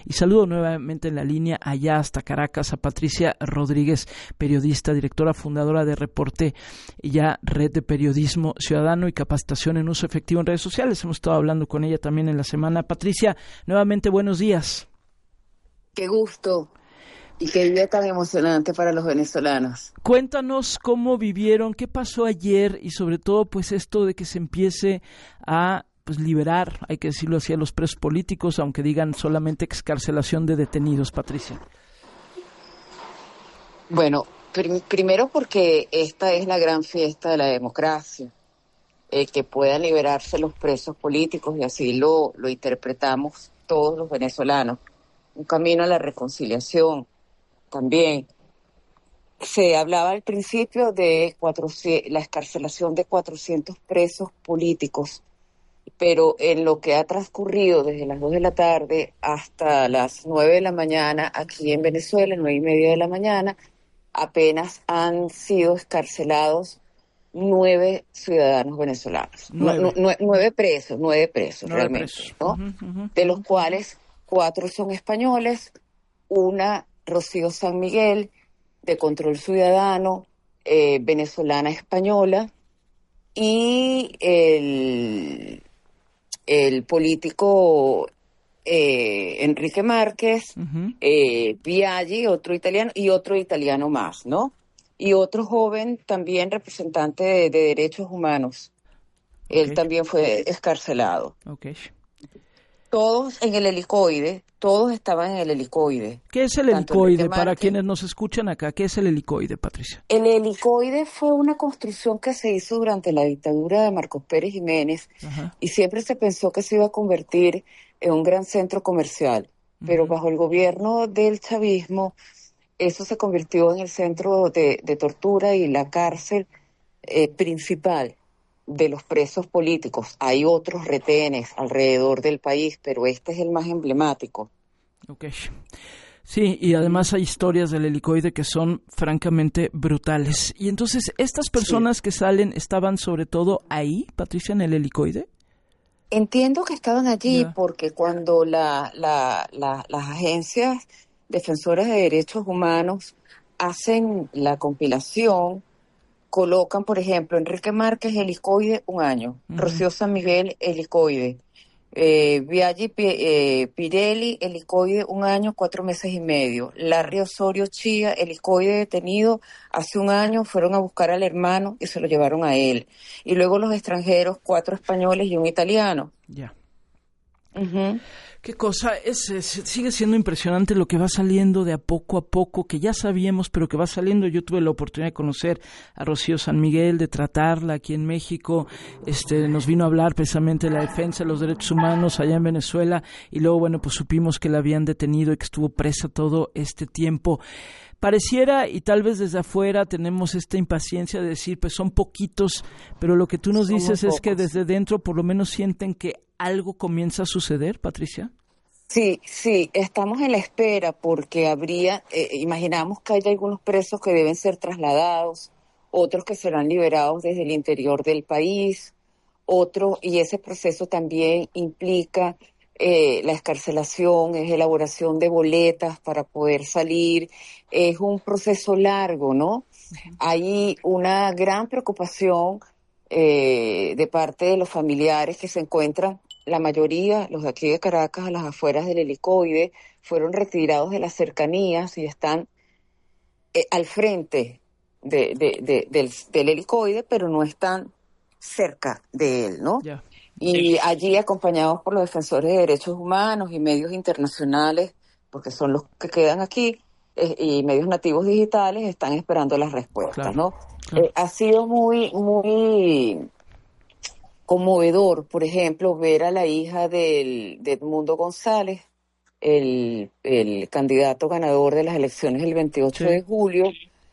Y saludo nuevamente en la línea allá hasta Caracas a Patricia Rodríguez, periodista, directora fundadora de Reporte, y ya Red de Periodismo Ciudadano y Capacitación en Uso Efectivo en Redes Sociales. Hemos estado hablando con ella también en la semana. Patricia, nuevamente buenos días. Qué gusto y qué día tan emocionante para los venezolanos. Cuéntanos cómo vivieron, qué pasó ayer y sobre todo pues esto de que se empiece a liberar, hay que decirlo así, a los presos políticos, aunque digan solamente excarcelación de detenidos, Patricia. Bueno, primero porque esta es la gran fiesta de la democracia, que puedan liberarse los presos políticos, y así lo interpretamos todos los venezolanos. Un camino a la reconciliación también. Se hablaba al principio de la excarcelación de 400 presos políticos, pero en lo que ha transcurrido desde las 2 de la tarde hasta las 9 de la mañana aquí en Venezuela, 9:30 de la mañana, apenas han sido excarcelados 9 ciudadanos venezolanos. 9 presos realmente, ¿no? De los cuales 4 son españoles, una Rocío San Miguel, de Control Ciudadano, venezolana española, y el político Enrique Márquez, Biaggi, otro italiano, y otro italiano más, ¿no? Y otro joven también representante de derechos humanos. Él también fue excarcelado. Todos en el helicoide, todos estaban en el helicoide. ¿Qué es el helicoide? Para quienes nos escuchan acá, ¿qué es el helicoide, Patricia? El helicoide fue una construcción que se hizo durante la dictadura de Marcos Pérez Jiménez, y siempre se pensó que se iba a convertir en un gran centro comercial, pero bajo el gobierno del chavismo, eso se convirtió en el centro de tortura y la cárcel principal de los presos políticos. Hay otros retenes alrededor del país, pero este es el más emblemático. Sí, y además hay historias del helicoide que son francamente brutales. Y entonces, ¿estas personas que salen estaban sobre todo ahí, Patricia, en el helicoide? Entiendo que estaban allí porque cuando las agencias defensoras de derechos humanos hacen la compilación, colocan, por ejemplo, Enrique Márquez, helicoide, 1 año. Rocío San Miguel, helicoide. Biaggi Pirelli, helicoide, 1 año, 4 meses y medio. Larry Osorio Chía, helicoide, detenido hace 1 año, fueron a buscar al hermano y se lo llevaron a él. Y luego los extranjeros, 4 españoles y un italiano. Qué cosa, sigue siendo impresionante lo que va saliendo de a poco, que ya sabíamos, pero que va saliendo. Yo tuve la oportunidad de conocer a Rocío San Miguel, de tratarla aquí en México, nos vino a hablar precisamente de la defensa de los derechos humanos allá en Venezuela, y luego, bueno, pues supimos que la habían detenido y que estuvo presa todo este tiempo. Pareciera, y tal vez desde afuera tenemos esta impaciencia de decir, pues son poquitos, pero lo que tú nos dices es que desde dentro por lo menos sienten que algo comienza a suceder, Patricia. Sí, estamos en la espera porque imaginamos que hay algunos presos que deben ser trasladados, otros que serán liberados desde el interior del país, y ese proceso también implica la excarcelación, es elaboración de boletas para poder salir, es un proceso largo, ¿no? Hay una gran preocupación de parte de los familiares que se encuentran, la mayoría, los de aquí de Caracas, a las afueras del helicoide, fueron retirados de las cercanías y están al frente del helicoide, pero no están cerca de él, ¿no? Y allí, acompañados por los defensores de derechos humanos y medios internacionales, porque son los que quedan aquí, y medios nativos digitales, están esperando las respuestas, ¿no? Ha sido muy, muy conmovedor, por ejemplo, ver a la hija de Edmundo González, el candidato ganador de las elecciones el 28 de julio,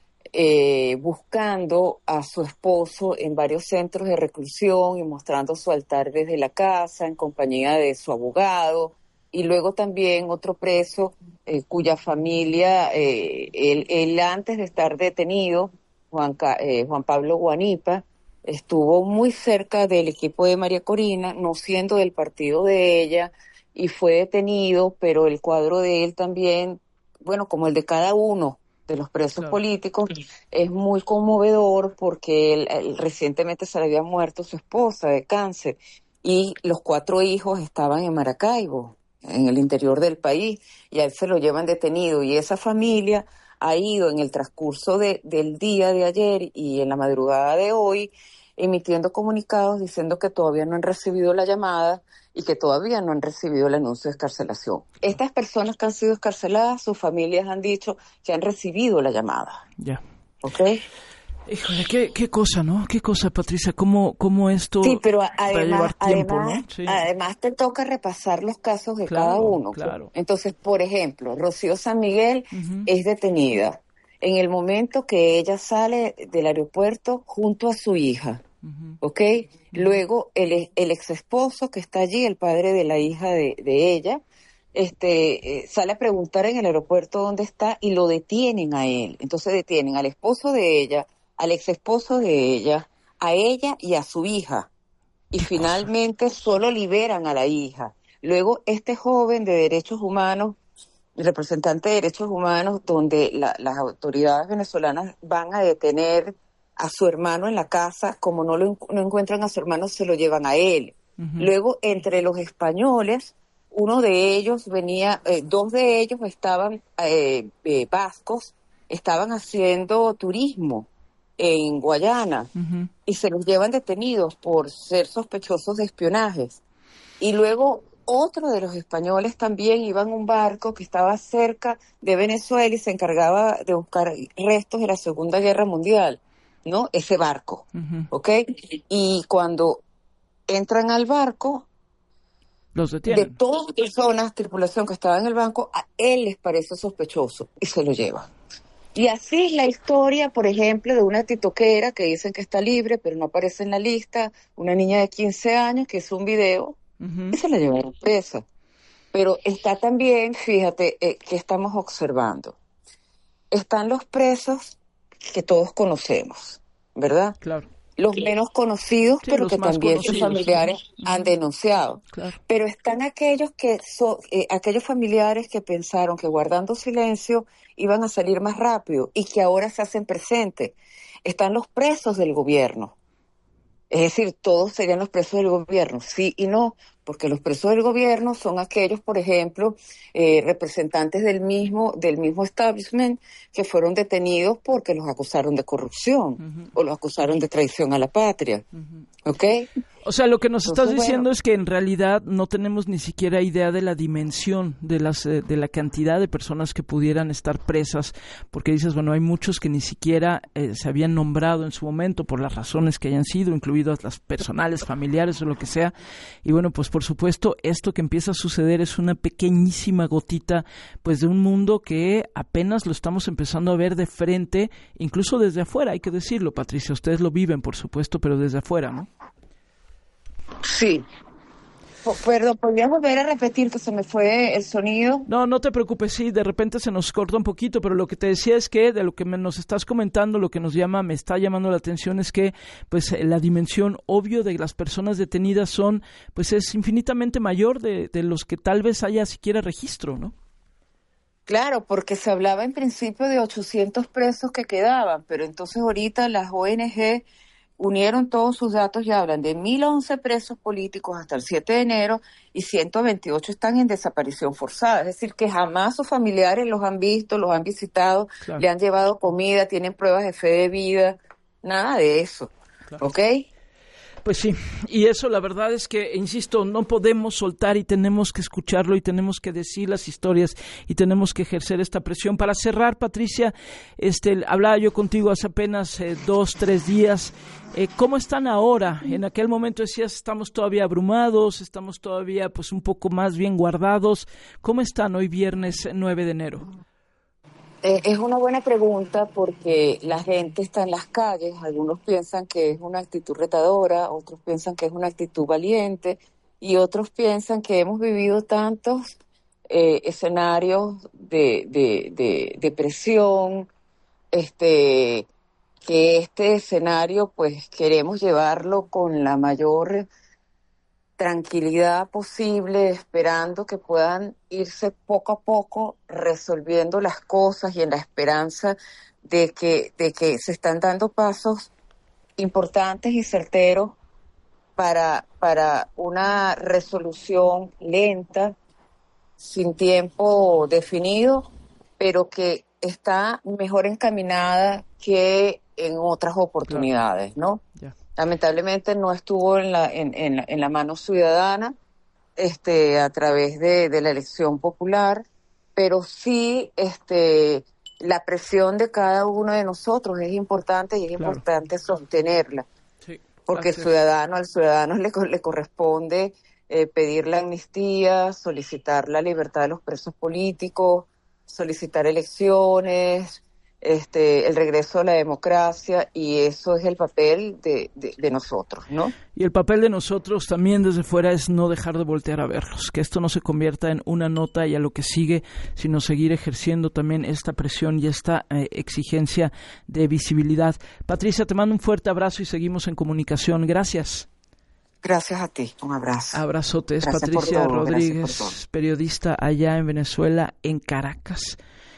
buscando a su esposo en varios centros de reclusión y mostrando su altar desde la casa en compañía de su abogado, y luego también otro preso cuya familia, él antes de estar detenido, Juan Pablo Guanipa, estuvo muy cerca del equipo de María Corina, no siendo del partido de ella, y fue detenido, pero el cuadro de él también, bueno, como el de cada uno de los presos Claro. políticos, es muy conmovedor porque recientemente se le había muerto su esposa de cáncer y los 4 hijos estaban en Maracaibo, en el interior del país, y a él se lo llevan detenido y esa familia ha ido en el transcurso del día de ayer y en la madrugada de hoy emitiendo comunicados diciendo que todavía no han recibido la llamada y que todavía no han recibido el anuncio de excarcelación. Estas personas que han sido excarceladas, sus familias han dicho que han recibido la llamada. Ya. ¿Ok? Híjole, qué cosa, ¿no? Qué cosa, Patricia, cómo Sí, esto pero va a llevar tiempo, ¿no? Sí, además te toca repasar los casos de cada claro, uno. claro. Entonces, por ejemplo, Rocío San Miguel Ujú, es detenida en el momento que ella sale del aeropuerto junto a su hija. ujú, ¿Ok? ujú. Luego el ex esposo que está allí, el padre de la hija de ella, sale a preguntar en el aeropuerto dónde está y lo detienen a él. Entonces detienen al esposo de ella, al ex esposo de ella, a ella y a su hija. Y Qué cosa. finalmente solo liberan a la hija. Luego este joven de derechos humanos, representante de derechos humanos, donde las autoridades venezolanas van a detener a su hermano en la casa, como no encuentran a su hermano, se lo llevan a él. Ujú, Luego, entre los españoles, uno de ellos venía, 2 de ellos estaban vascos, estaban haciendo turismo en Guayana ujú. y se los llevan detenidos por ser sospechosos de espionaje. Y luego otro de los españoles también iba en un barco que estaba cerca de Venezuela y se encargaba de buscar restos de la Segunda Guerra Mundial, ¿no? Ese barco, Ujú. ¿ok? Y cuando entran al barco, Los de detienen. todas las personas, tripulación que estaba en el banco, a él les parece sospechoso y se lo llevan. Y así es la historia, por ejemplo, de una titoquera que dicen que está libre, pero no aparece en la lista, una niña de 15 años que hizo un video y Ujú. se la llevaron presa. Pero está también, fíjate, que estamos observando. Están los presos que todos conocemos, ¿verdad? Claro. Los menos conocidos, Sí, pero los que más también sus conocidos. Ujú, familiares han ujú. denunciado. Claro. Pero están aquellos aquellos familiares que pensaron que guardando silencio iban a salir más rápido y que ahora se hacen presentes. Están los presos del gobierno. Es decir, todos serían los presos del gobierno, sí y no, porque los presos del gobierno son aquellos, por ejemplo, representantes del mismo establishment que fueron detenidos porque los acusaron de corrupción Ujú, o los acusaron de traición a la patria, ujú. ¿ok? O sea, lo que nos estás Entonces, bueno, diciendo es que en realidad no tenemos ni siquiera idea de la dimensión de la cantidad de personas que pudieran estar presas, porque dices, bueno, hay muchos que ni siquiera se habían nombrado en su momento por las razones que hayan sido, incluidas las personales, familiares o lo que sea. Y bueno, pues por supuesto, esto que empieza a suceder es una pequeñísima gotita, pues de un mundo que apenas lo estamos empezando a ver de frente, incluso desde afuera, hay que decirlo, Patricia, ustedes lo viven, por supuesto, pero desde afuera, ¿no? sí. Perdón, ¿podrías volver a repetir que se me fue el sonido? No, no te preocupes, sí, de repente se nos corta un poquito, pero lo que te decía es que de lo que nos estás comentando, lo que me está llamando la atención es que, pues, la dimensión obvio de las personas detenidas pues, es infinitamente mayor de los que tal vez haya siquiera registro, ¿no? Claro, porque se hablaba en principio de 800 presos que quedaban, pero entonces ahorita las ONG unieron todos sus datos y hablan de 1.011 presos políticos hasta el 7 de enero y 128 están en desaparición forzada. Es decir, que jamás sus familiares los han visto, los han visitado, Claro, le han llevado comida, tienen pruebas de fe de vida, nada de eso. claro. ¿Ok? Pues sí, y eso la verdad es que, insisto, no podemos soltar y tenemos que escucharlo y tenemos que decir las historias y tenemos que ejercer esta presión. Para cerrar, Patricia, hablaba yo contigo hace apenas 2, 3 días. ¿Cómo están ahora? En aquel momento decías, estamos todavía abrumados, estamos todavía pues un poco más bien guardados. ¿Cómo están hoy viernes 9 de enero? Es una buena pregunta porque la gente está en las calles, algunos piensan que es una actitud retadora, otros piensan que es una actitud valiente y otros piensan que hemos vivido tantos escenarios de presión, este, que este escenario pues queremos llevarlo con la mayor tranquilidad posible, esperando que puedan irse poco a poco resolviendo las cosas y en la esperanza de que se están dando pasos importantes y certeros para una resolución lenta, sin tiempo definido, pero que está mejor encaminada que en otras oportunidades, ¿no? Ya. Lamentablemente no estuvo en la mano ciudadana, a través de la elección popular, pero sí, la presión de cada uno de nosotros es importante y es Claro. importante sostenerla, Sí, porque así es. al ciudadano le corresponde pedir la amnistía, solicitar la libertad de los presos políticos, solicitar elecciones, el regreso a la democracia, y eso es el papel de nosotros, ¿no? Y el papel de nosotros también desde fuera es no dejar de voltear a verlos, que esto no se convierta en una nota y a lo que sigue, sino seguir ejerciendo también esta presión y esta exigencia de visibilidad. Patricia, te mando un fuerte abrazo y seguimos en comunicación. Gracias. Gracias a ti, un abrazo. Abrazotes. Gracias Patricia por todo, Rodríguez, gracias por todo. periodista allá en Venezuela, en Caracas.